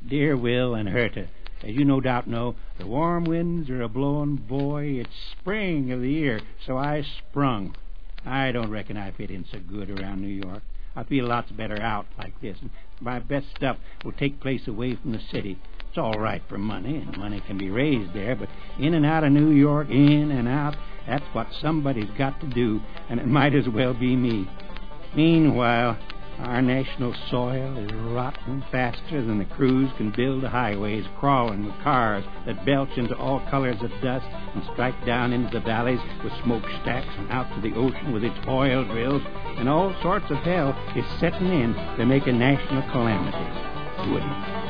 Dear Will and Herta, as you no doubt know, the warm winds are a-blowing, boy. It's spring of the year, so I sprung. I don't reckon I fit in so good around New York. I feel lots better out like this, and my best stuff will take place away from the city. It's all right for money, and money can be raised there, but in and out of New York, in and out, that's what somebody's got to do, and it might as well be me. Meanwhile, our national soil is rotting faster than the crews can build the highways, crawling with cars that belch into all colors of dust and strike down into the valleys with smokestacks and out to the ocean with its oil drills, and all sorts of hell is setting in to make a national calamity. Would it?